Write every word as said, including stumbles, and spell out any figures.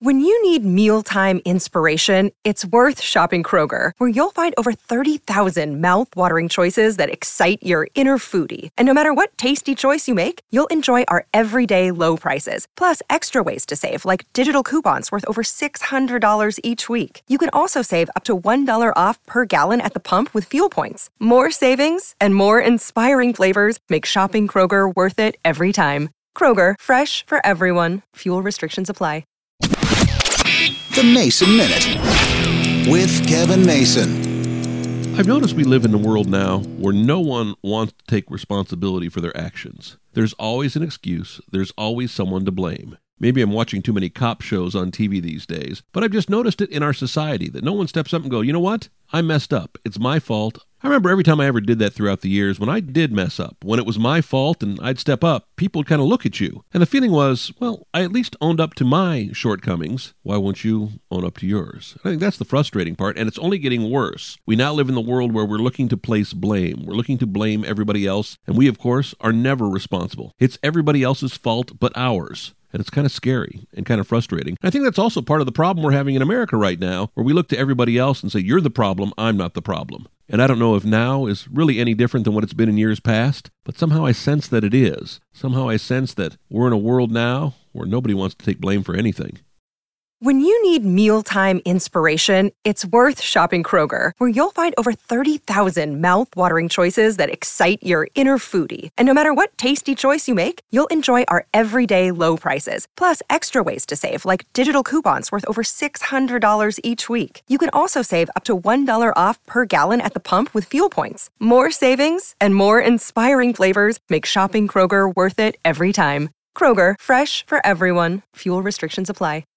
When you need mealtime inspiration, it's worth shopping Kroger, where you'll find over thirty thousand mouth-watering choices that excite your inner foodie. And no matter what tasty choice you make, you'll enjoy our everyday low prices, plus extra ways to save, like digital coupons worth over six hundred dollars each week. You can also save up to one dollar off per gallon at the pump with fuel points. More savings and more inspiring flavors make shopping Kroger worth it every time. Kroger, fresh for everyone. Fuel restrictions apply. The Mason Minute with Kevin Mason. I've noticed we live in a world now where no one wants to take responsibility for their actions. There's always an excuse. There's always someone to blame. Maybe I'm watching too many cop shows on T V these days, but I've just noticed it in our society that no one steps up and goes, you know what? I messed up. It's my fault. I remember every time I ever did that throughout the years, when I did mess up, when it was my fault and I'd step up, people would kind of look at you. And the feeling was, well, I at least owned up to my shortcomings. Why won't you own up to yours? I think that's the frustrating part, and it's only getting worse. We now live in the world where we're looking to place blame. We're looking to blame everybody else, and we, of course, are never responsible. It's everybody else's fault but ours. And it's kind of scary and kind of frustrating. I think that's also part of the problem we're having in America right now, where we look to everybody else and say, you're the problem, I'm not the problem. And I don't know if now is really any different than what it's been in years past, but somehow I sense that it is. Somehow I sense that we're in a world now where nobody wants to take blame for anything. When you need mealtime inspiration, it's worth shopping Kroger, where you'll find over thirty thousand mouth-watering choices that excite your inner foodie. And no matter what tasty choice you make, you'll enjoy our everyday low prices, plus extra ways to save, like digital coupons worth over six hundred dollars each week. You can also save up to one dollar off per gallon at the pump with fuel points. More savings and more inspiring flavors make shopping Kroger worth it every time. Kroger, fresh for everyone. Fuel restrictions apply.